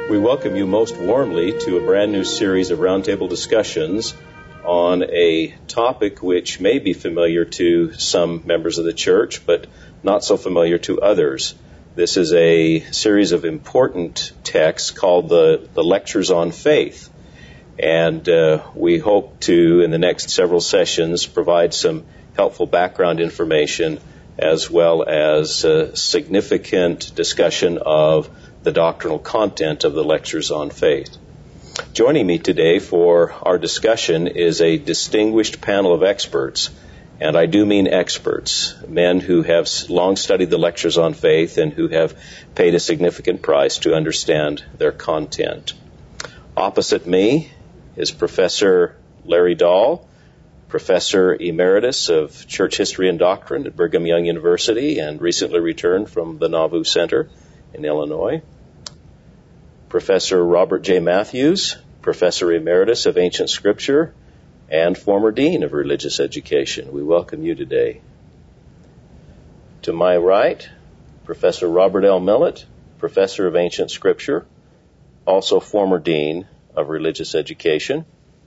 We welcome you most warmly to a brand new series of roundtable discussions on a topic which may be familiar to some members of the church, but not so familiar to others. This is a series of important texts called the Lectures on Faith. And we hope to, in the next several sessions, provide some helpful background information as well as significant discussion of the doctrinal content of the Lectures on Faith. Joining me today for our discussion is a distinguished panel of experts, and I do mean experts, men who have long studied the Lectures on Faith and who have paid a significant price to understand their content. Opposite me is Professor Larry Dahl, Professor Emeritus of Church History and Doctrine at Brigham Young University and recently returned from the Nauvoo Center in Illinois. Professor Robert J. Matthews, Professor Emeritus of Ancient Scripture and former Dean of Religious Education. We welcome you today. To my right, Professor Robert L. Millett, Professor of Ancient Scripture, also former Dean of Religious Education.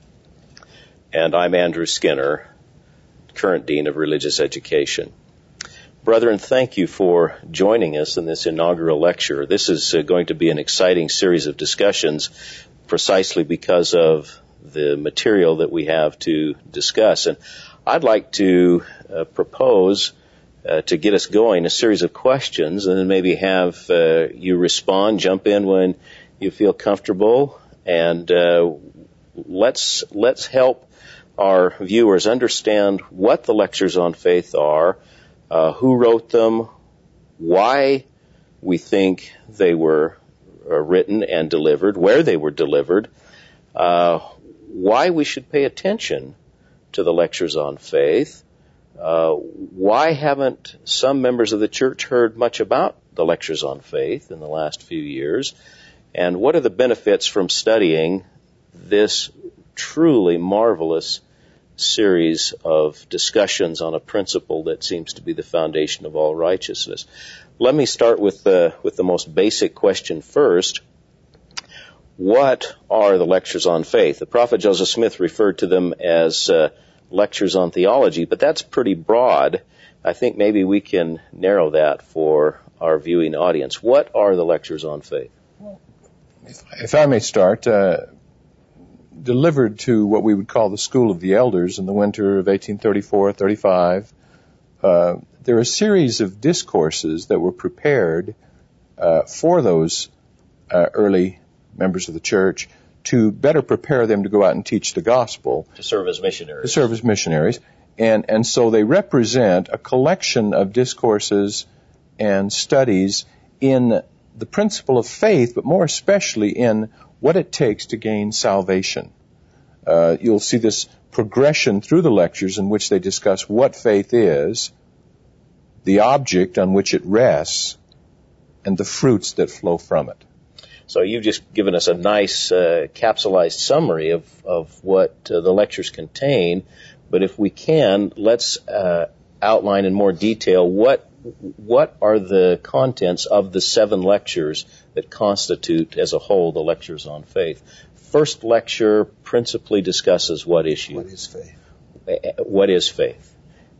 And I'm Andrew Skinner, current Dean of Religious Education. Brethren, thank you for joining us in this inaugural lecture. This is going to be an exciting series of discussions precisely because of the material that we have to discuss. And I'd like to propose, to get us going, a series of questions and then maybe have you respond, jump in when you feel comfortable, and let's help our viewers understand what the Lectures on Faith are, who wrote them, why we think they were written and delivered, where they were delivered, why we should pay attention to the Lectures on Faith, why haven't some members of the church heard much about the Lectures on Faith in the last few years, and what are the benefits from studying this truly marvelous series of discussions on a principle that seems to be the foundation of all righteousness. Let me start with the most basic question first. What are the Lectures on Faith? The prophet Joseph Smith referred to them as lectures on theology, but that's pretty broad. I think maybe we can narrow that for our viewing audience. What are the Lectures on Faith? If I may start, delivered to what we would call the School of the Elders in the winter of 1834-35, there are a series of discourses that were prepared for those early members of the church to better prepare them to go out and teach the gospel. To serve as missionaries. And so they represent a collection of discourses and studies in the principle of faith, but more especially in what it takes to gain salvation. You'll see this progression through the lectures in which they discuss what faith is, the object on which it rests, and the fruits that flow from it. So you've just given us a nice capsulized summary of what the lectures contain, but if we can, let's outline in more detail what are the contents of the 7 lectures that constitute as a whole the Lectures on Faith. First lecture principally discusses what issue? What is faith? What is faith?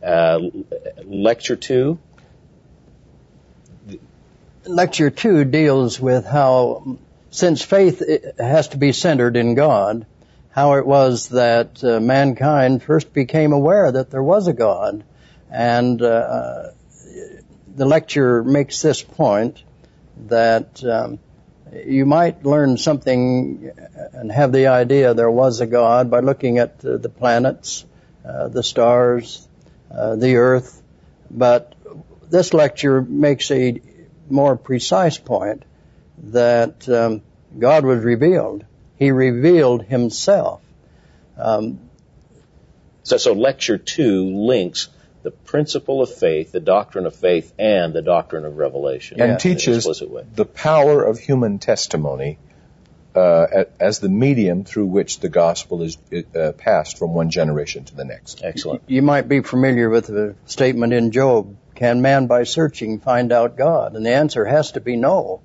Lecture 2? Lecture 2 deals with how, since faith has to be centered in God, how it was that mankind first became aware that there was a God. And the lecture makes this point that you might learn something and have the idea there was a God by looking at the planets, the stars, the earth. But this lecture makes a more precise point that God was revealed. He revealed himself. So lecture 2 links the principle of faith, the doctrine of faith, and the doctrine of revelation. And teaches the power of human testimony as the medium through which the gospel is passed from one generation to the next. Excellent. You might be familiar with the statement in Job, can man by searching find out God? And the answer has to be no,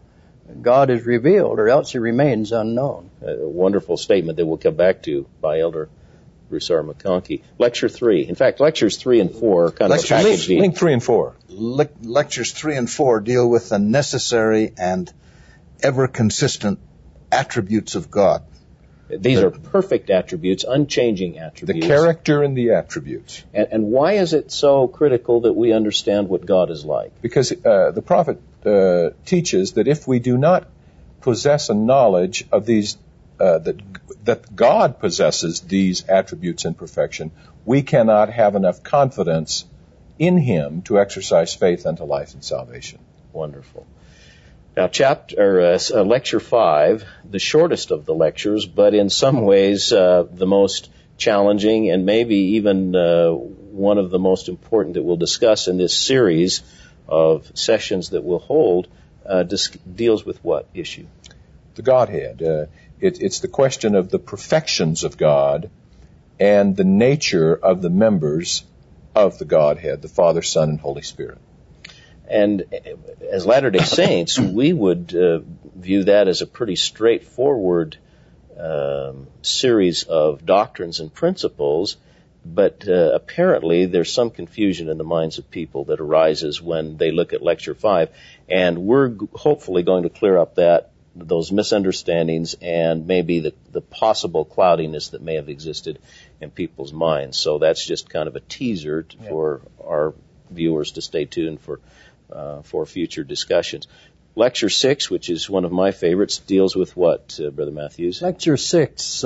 God is revealed, or else he remains unknown. A wonderful statement that we'll come back to by Elder Broussard McConkie. Lecture 3. In fact, lectures 3 and 4 are kind of a package deal. Link 3 and 4. Lectures 3 and 4 deal with the necessary and ever-consistent attributes of God. These are perfect attributes, unchanging attributes. The character and the attributes. And why is it so critical that we understand what God is like? Because the prophet teaches that if we do not possess a knowledge of these, that God possesses these attributes in perfection, we cannot have enough confidence in him to exercise faith unto life and salvation. Wonderful. Now, lecture 5, the shortest of the lectures, but in some ways the most challenging and maybe even one of the most important that we'll discuss in this series of sessions that we'll hold, deals with what issue? The Godhead. It's the question of the perfections of God and the nature of the members of the Godhead, the Father, Son, and Holy Spirit. And as Latter-day Saints, we would view that as a pretty straightforward series of doctrines and principles, but apparently there's some confusion in the minds of people that arises when they look at Lecture 5, and we're hopefully going to clear up those misunderstandings and maybe the possible cloudiness that may have existed in people's minds. So that's just kind of a teaser for our viewers to stay tuned for future discussions. Lecture 6, which is one of my favorites, deals with what, Brother Matthews? Lecture 6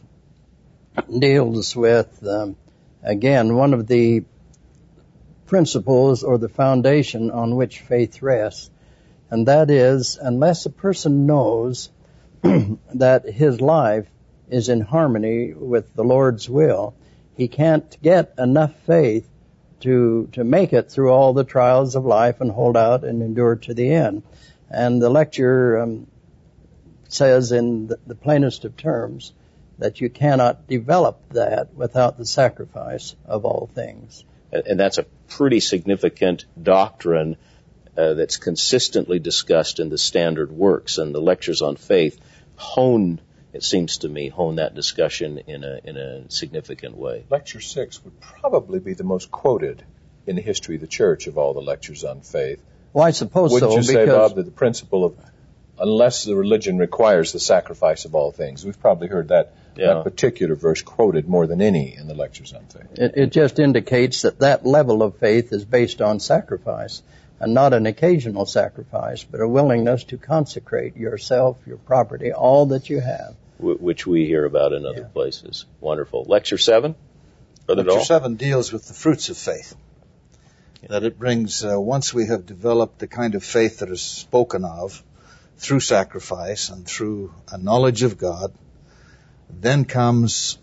deals with, again, one of the principles or the foundation on which faith rests, and that is, unless a person knows that his life is in harmony with the Lord's will, he can't get enough faith to make it through all the trials of life and hold out and endure to the end. And the lecture says in the plainest of terms that you cannot develop that without the sacrifice of all things. And that's a pretty significant doctrine that's consistently discussed in the standard works, and the lectures on faith it seems to me, hone that discussion in a significant way. Lecture 6 would probably be the most quoted in the history of the church of all the lectures on faith. Well, I suppose Wouldn't so. you say, Bob, that the principle of unless the religion requires the sacrifice of all things, we've probably heard that particular verse quoted more than any in the lectures on faith. It just indicates that level of faith is based on sacrifice, and not an occasional sacrifice, but a willingness to consecrate yourself, your property, all that you have. Which we hear about in other places. Wonderful. Lecture 7? Lecture 7 deals with the fruits of faith. That it brings, once we have developed the kind of faith that is spoken of through sacrifice and through a knowledge of God, then comes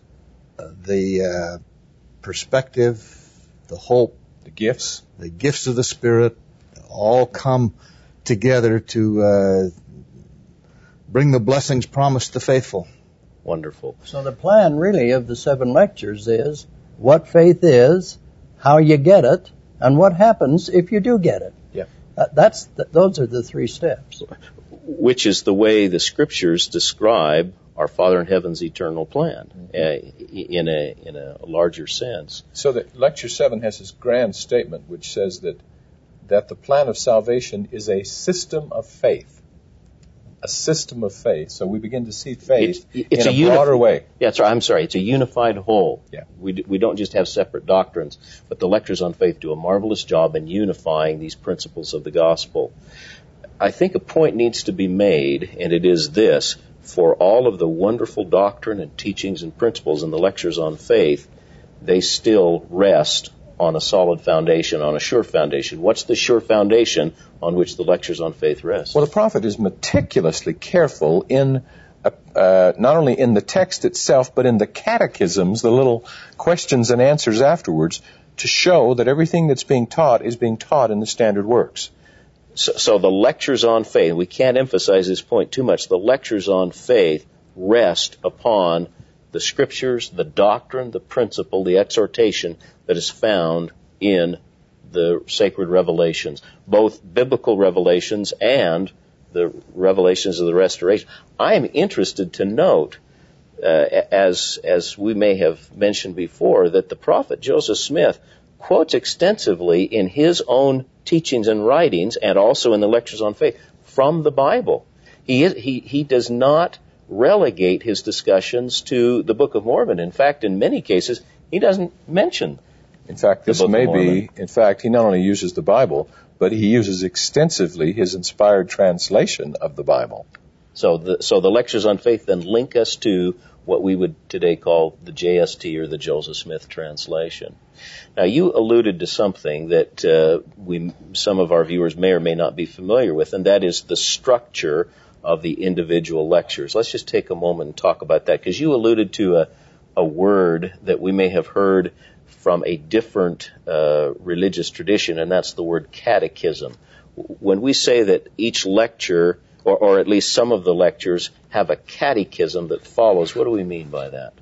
the perspective, the hope, the gifts of the Spirit, all come together to bring the blessings promised to the faithful. Wonderful. So the plan really of the 7 lectures is what faith is, how you get it, and what happens if you do get it. Yeah. Those are the 3 steps. Which is the way the Scriptures describe our Father in Heaven's eternal plan in a larger sense. So that Lecture 7 has this grand statement which says that the plan of salvation is a system of faith. A system of faith. So we begin to see faith in a broader way. Yeah, I'm sorry. It's a unified whole. Yeah. We don't just have separate doctrines, but the lectures on faith do a marvelous job in unifying these principles of the gospel. I think a point needs to be made, and it is this: for all of the wonderful doctrine and teachings and principles in the lectures on faith, they still rest on a solid foundation, on a sure foundation. What's the sure foundation on which the lectures on faith rest? Well, the prophet is meticulously careful in not only in the text itself, but in the catechisms, the little questions and answers afterwards, to show that everything that's being taught is being taught in the standard works. So the lectures on faith, we can't emphasize this point too much, the lectures on faith rest upon the Scriptures, the doctrine, the principle, the exhortation that is found in the sacred revelations, both biblical revelations and the revelations of the restoration. I am interested to note, as we may have mentioned before, that the prophet Joseph Smith quotes extensively in his own teachings and writings, and also in the Lectures on Faith, from the Bible. He does not relegate his discussions to the Book of Mormon. In fact, in many cases, he doesn't mention. In fact, this may be, in fact, he not only uses the Bible, but he uses extensively his inspired translation of the Bible. So the Lectures on Faith then link us to what we would today call the JST, or the Joseph Smith translation. Now, you alluded to something that some of our viewers may or may not be familiar with, and that is the structure of the individual lectures. Let's just take a moment and talk about that, because you alluded to a word that we may have heard from a different religious tradition, and that's the word catechism. When we say that each lecture, or at least some of the lectures, have a catechism that follows, what do we mean by that?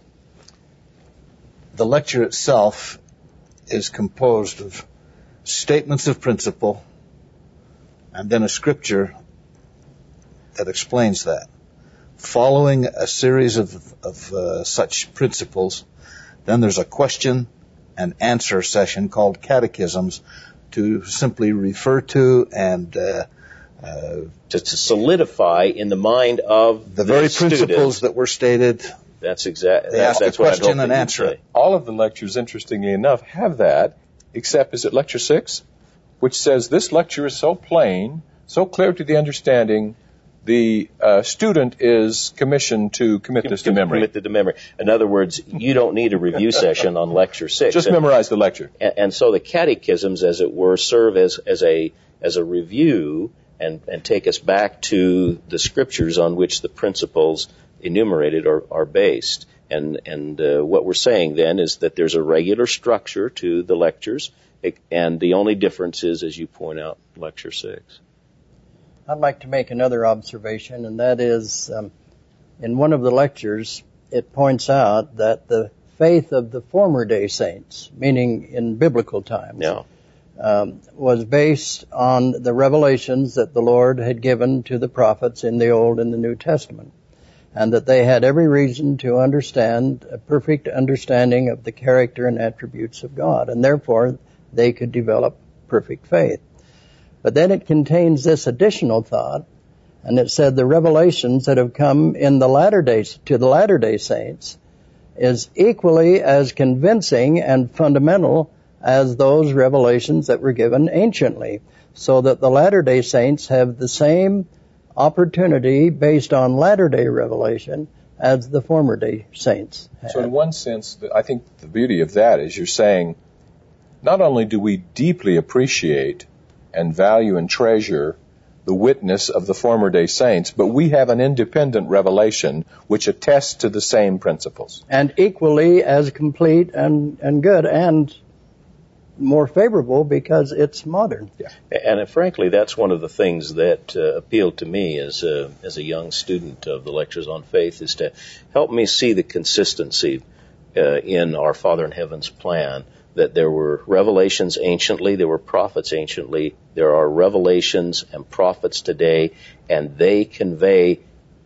The lecture itself is composed of statements of principle and then a scripture that explains that. Following a series of such principles, then there's a question and answer session called catechisms to simply refer to and to solidify in the mind of the very principles that were stated. That's exactly. They ask a question and answer it. All of the lectures, interestingly enough, have that, except is it lecture 6, which says this lecture is so plain, so clear to the understanding, the student is commissioned to commit this to memory. Commit it to memory. In other words, you don't need a review session on lecture 6. Just memorize the lecture. And so the catechisms, as it were, serve as a review and take us back to the scriptures on which the principles enumerated are based. And what we're saying then is that there's a regular structure to the lectures, and the only difference is, as you point out, lecture 6. I'd like to make another observation, and that is, in one of the lectures, it points out that the faith of the former day saints, meaning in biblical times, was based on the revelations that the Lord had given to the prophets in the Old and the New Testament, and that they had every reason to understand a perfect understanding of the character and attributes of God, and therefore they could develop perfect faith. But then it contains this additional thought, and it said the revelations that have come in the latter days to the latter day saints is equally as convincing and fundamental as those revelations that were given anciently, so that the latter day saints have the same opportunity based on latter day revelation as the former day saints had. So in one sense, I think the beauty of that is you're saying not only do we deeply appreciate and value and treasure the witness of the former day saints, but we have an independent revelation which attests to the same principles. And equally as complete and good and more favorable because it's modern. Yeah. And frankly, that's one of the things that appealed to me as a young student of the Lectures on Faith, is to help me see the consistency in our Father in Heaven's plan, that there were revelations anciently, there were prophets anciently, there are revelations and prophets today, and they convey,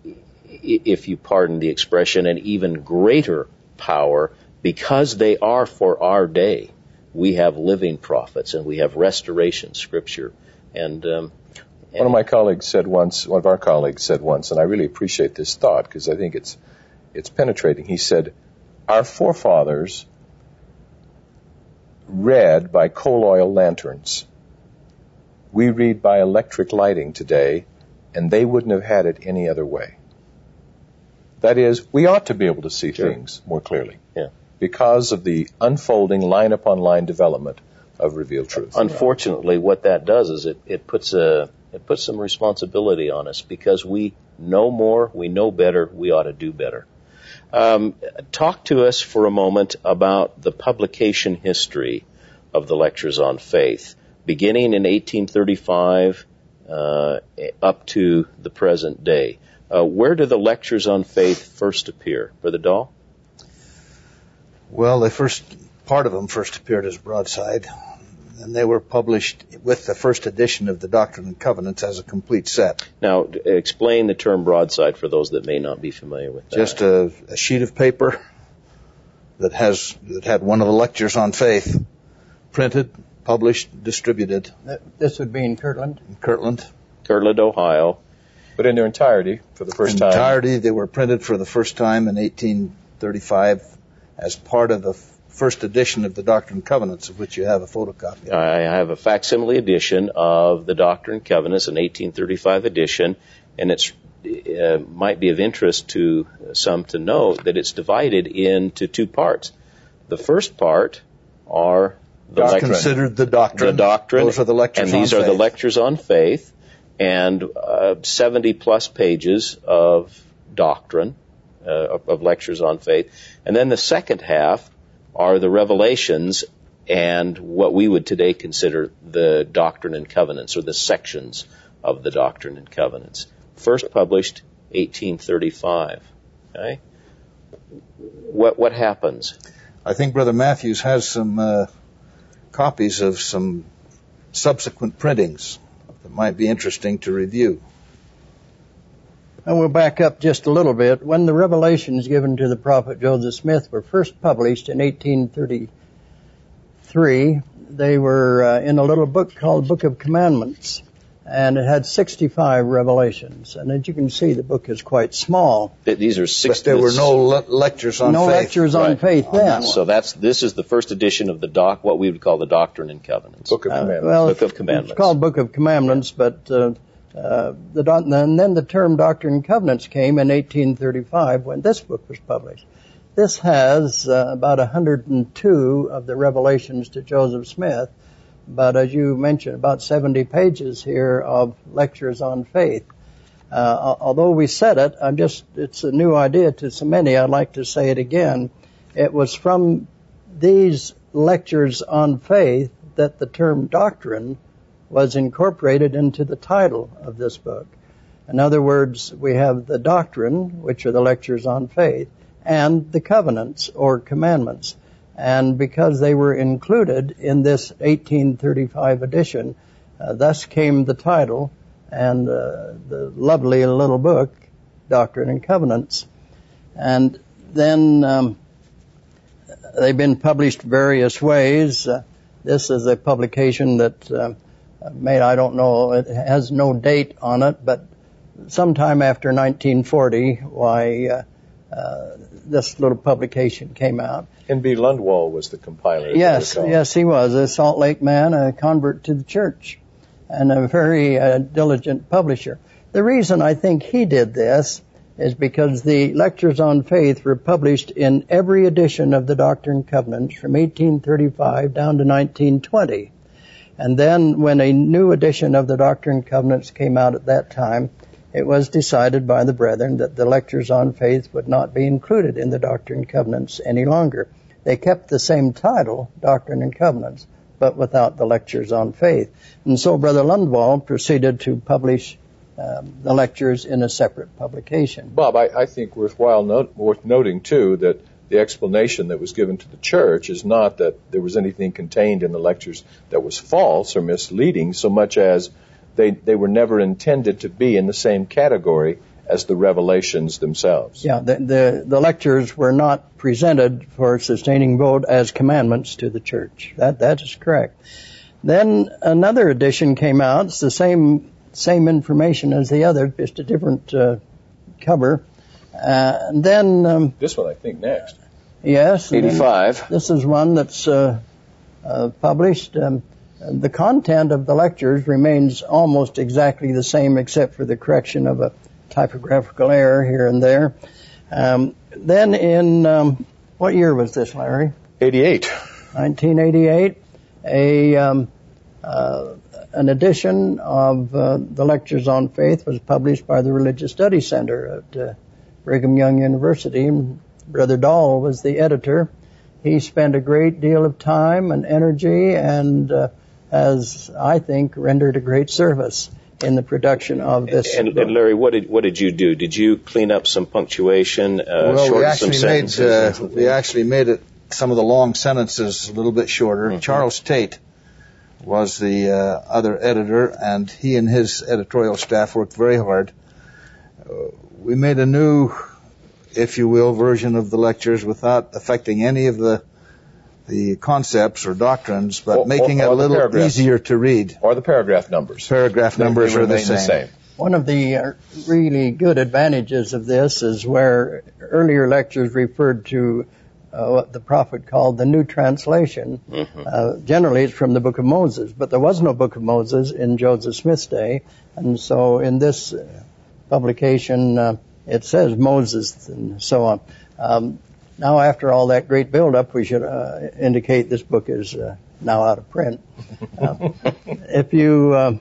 if you pardon the expression, an even greater power because they are for our day. We have living prophets and we have restoration scripture. And one of our colleagues said once, and I really appreciate this thought because I think it's penetrating. He said, our forefathers read by coal oil lanterns. We read by electric lighting today, and they wouldn't have had it any other way. That is, we ought to be able to see things more clearly. Yeah. Because of the unfolding line-upon-line development of revealed truth. Unfortunately, what that does is it puts some responsibility on us because we know more, we know better, we ought to do better. Talk to us for a moment about the publication history of the Lectures on Faith, beginning in 1835 up to the present day. Where do the Lectures on Faith first appear? Brother Dahl? Well, part of them first appeared as broadside. and they were published with the first edition of the Doctrine and Covenants as a complete set. Now, explain the term broadside for those that may not be familiar with that. Just a sheet of paper that had one of the lectures on faith printed, published, distributed. This would be in Kirtland? In Kirtland, Ohio. But in their entirety, for the first time. In entirety, they were printed for the first time in 1835 as part of the first edition of the Doctrine and Covenants, of which you have a photocopy. I have a facsimile edition of the Doctrine and Covenants, an 1835 edition, and it might be of interest to some to know that it's divided into two parts. The first part are considered the doctrine. The doctrine. Those are the lectures on faith. And these are the lectures on faith, and 70 plus pages of doctrine, of lectures on faith. And then the second half are the revelations and what we would today consider the Doctrine and Covenants, or the sections of the Doctrine and Covenants. First published 1835. Okay? What happens? I think Brother Matthews has some copies of some subsequent printings that might be interesting to review. And we'll back up just a little bit. When the revelations given to the prophet Joseph Smith were first published in 1833, they were in a little book called Book of Commandments, and it had 65 revelations. And as you can see, the book is quite small. These are 60. But there were no lectures on faith. No lectures on faith then. So this is the first edition of what we would call the Doctrine and Covenants. Book of Commandments. Book of Commandments. It's called Book of Commandments, but and then the term Doctrine and Covenants came in 1835 when this book was published. This has about 102 of the revelations to Joseph Smith, but as you mentioned, about 70 pages here of lectures on faith. Although we said it, it's a new idea to so many, I'd like to say it again. It was from these lectures on faith that the term doctrine was incorporated into the title of this book. In other words, we have the doctrine, which are the lectures on faith, and the covenants or commandments. And because they were included in this 1835 edition, thus came the title and the lovely little book, Doctrine and Covenants. And then they've been published various ways. This is a publication that I don't know, it has no date on it, but sometime after 1940, this little publication came out. N.B. Lundwall was the compiler. Yes, he was a Salt Lake man, a convert to the church, and a very diligent publisher. The reason I think he did this is because the lectures on faith were published in every edition of the Doctrine and Covenants from 1835 down to 1920. And then when a new edition of the Doctrine and Covenants came out at that time, it was decided by the brethren that the lectures on faith would not be included in the Doctrine and Covenants any longer. They kept the same title, Doctrine and Covenants, but without the lectures on faith. And so Brother Lundwall proceeded to publish the lectures in a separate publication. Bob, I think worth noting, too, that the explanation that was given to the church is not that there was anything contained in the lectures that was false or misleading, so much as they were never intended to be in the same category as the revelations themselves. Yeah, the lectures were not presented for sustaining vote as commandments to the church. That is correct. Then another edition came out. It's the same information as the other, just a different cover. And then this one, I think, next. Yes. 85. This is one that's published. The content of the lectures remains almost exactly the same, except for the correction of a typographical error here and there. Then in what year was this, Larry? 88. 1988. An edition of the Lectures on Faith was published by the Religious Studies Center at Brigham Young University. Brother Dahl was the editor. He spent a great deal of time and energy and has, I think, rendered a great service in the production of this. And Larry, what did you do? Did you clean up some punctuation? We actually made some of the long sentences a little bit shorter. Mm-hmm. Charles Tate was the other editor, and he and his editorial staff worked very hard. We made a new, if you will, version of the lectures without affecting any of the concepts or doctrines, but making it a little easier to read. Or the paragraph numbers. Paragraph numbers are the same. One of the really good advantages of this is where earlier lectures referred to what the prophet called the New Translation. Generally, it's from the Book of Moses, but there was no Book of Moses in Joseph Smith's day, and so in this publication, it says Moses and so on. Now, after all that great build-up, we should indicate this book is now out of print. If you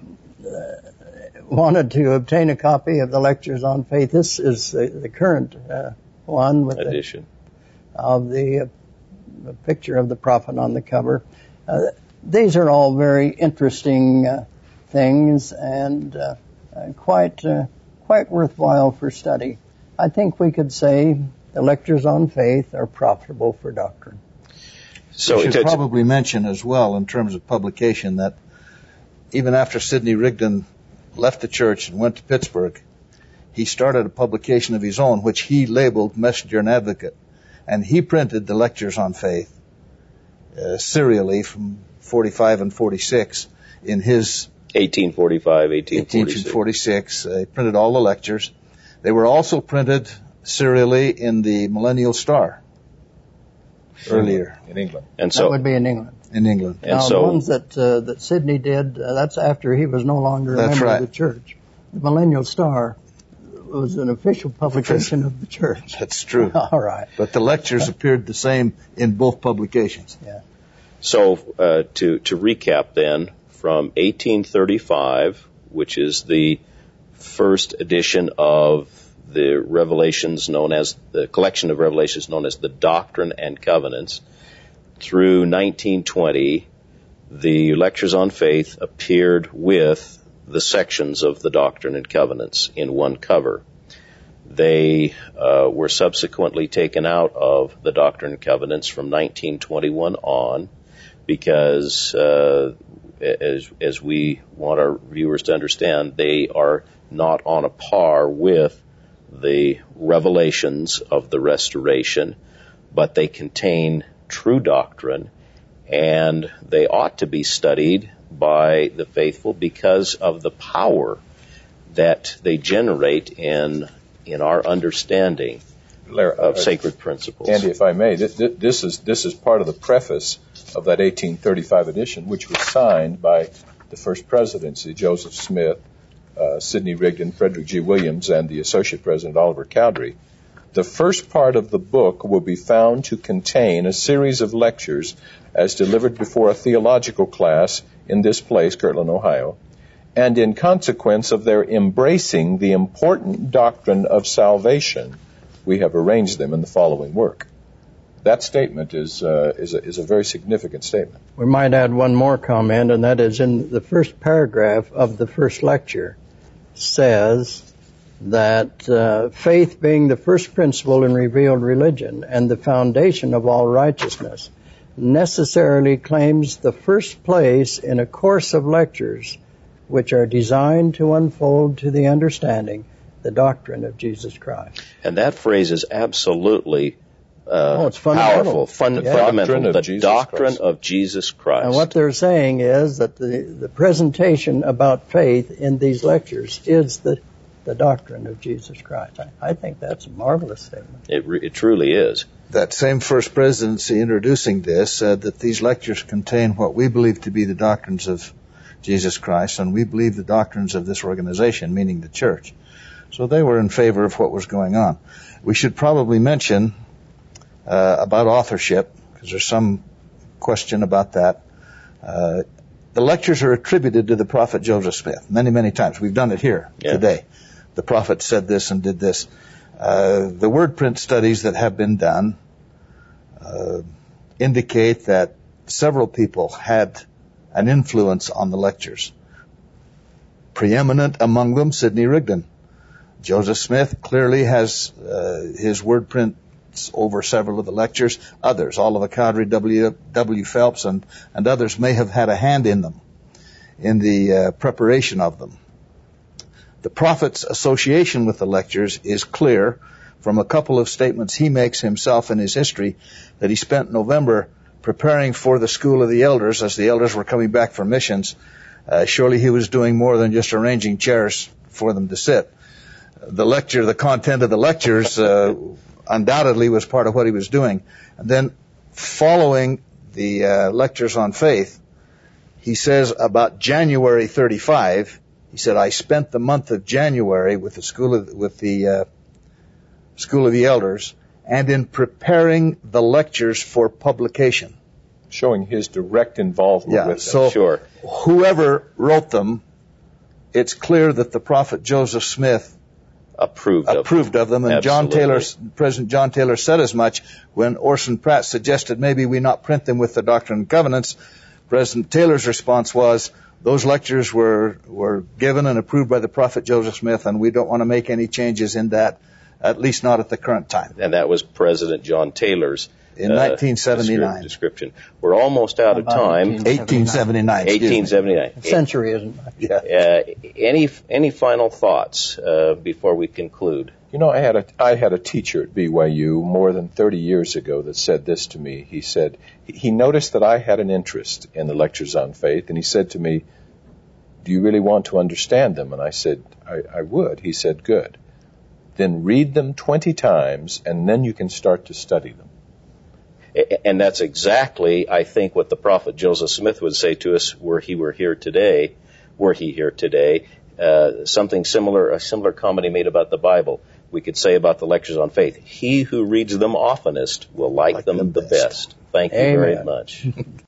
wanted to obtain a copy of the Lectures on Faith, this is the current one with edition of the picture of the prophet on the cover. These are all very interesting things and quite worthwhile for study. I think we could say the Lectures on Faith are profitable for doctrine. So we should probably mention as well, in terms of publication, that even after Sidney Rigdon left the church and went to Pittsburgh, he started a publication of his own, which he labeled Messenger and Advocate. And he printed the Lectures on Faith serially from 45 and 46 in his 1845, 1846. He printed all the lectures. They were also printed serially in the Millennial Star earlier in England. And so that would be in England. In England. And now, the ones that Sidney did, that's after he was no longer a member of the church. The Millennial Star was an official publication of the church. That's true. All right. But the lectures appeared the same in both publications. Yeah. So to recap then, from 1835, which is the first edition of the revelations known as the collection of revelations known as the Doctrine and Covenants, through 1920, the Lectures on Faith appeared with the sections of the Doctrine and Covenants in one cover. They were subsequently taken out of the Doctrine and Covenants from 1921 on because, as we want our viewers to understand, they are not on a par with the revelations of the Restoration, but they contain true doctrine, and they ought to be studied by the faithful because of the power that they generate in our understanding of sacred principles. Andy, if I may, this is part of the preface of that 1835 edition, which was signed by the First Presidency, Joseph Smith, Sidney Rigdon, Frederick G. Williams, and the Associate President Oliver Cowdery. The first part of the book will be found to contain a series of lectures as delivered before a theological class in this place, Kirtland, Ohio, and in consequence of their embracing the important doctrine of salvation, we have arranged them in the following work. That statement is a very significant statement. We might add one more comment, and that is in the first paragraph of the first lecture says that faith being the first principle in revealed religion and the foundation of all righteousness necessarily claims the first place in a course of lectures which are designed to unfold to the understanding the doctrine of Jesus Christ. And that phrase is absolutely it's fundamental. Powerful, fundamental. The doctrine of Jesus Christ. And what they're saying is that the presentation about faith in these lectures is the doctrine of Jesus Christ. I think that's a marvelous statement. It truly is. That same First Presidency introducing this said that these lectures contain what we believe to be the doctrines of Jesus Christ, and we believe the doctrines of this organization, meaning the church. So they were in favor of what was going on. We should probably mention about authorship, because there's some question about that. The lectures are attributed to the prophet Joseph Smith many, many times. We've done it here today. The prophet said this and did this. The word print studies that have been done indicate that several people had an influence on the lectures. Preeminent among them, Sidney Rigdon. Joseph Smith clearly has his word prints over several of the lectures. Others, Oliver Cowdery, W. Phelps, and others may have had a hand in them. in the preparation of them. The prophet's association with the lectures is clear from a couple of statements he makes himself in his history, that he spent November preparing for the School of the Elders as the elders were coming back from missions. Surely he was doing more than just arranging chairs for them to sit. The content of the lectures undoubtedly was part of what he was doing. And then following the lectures on faith, he says about January 35, he said, I spent the month of January with the School of the Elders, and in preparing the lectures for publication. Showing his direct involvement with them. So Sure. Whoever wrote them, it's clear that the prophet Joseph Smith Approved of them. And Absolutely. President John Taylor said as much when Orson Pratt suggested maybe we not print them with the Doctrine and Covenants. President Taylor's response was, those lectures were given and approved by the prophet Joseph Smith, and we don't want to make any changes in that, at least not at the current time. And that was President John Taylor's in 1979. description. We're almost out of time. 1879. 1879. A century isn't much. Yeah. Any final thoughts before we conclude? You know, I had a teacher at BYU more than 30 years ago that said this to me. He said, he noticed that I had an interest in the lectures on faith, and he said to me, do you really want to understand them? And I said, I would. He said, good. Then read them 20 times, and then you can start to study them. And that's exactly, I think, what the prophet Joseph Smith would say to us were he here today. Something similar, a similar comment he made about the Bible, we could say about the lectures on faith. He who reads them oftenest will like them the best. Thank you very much.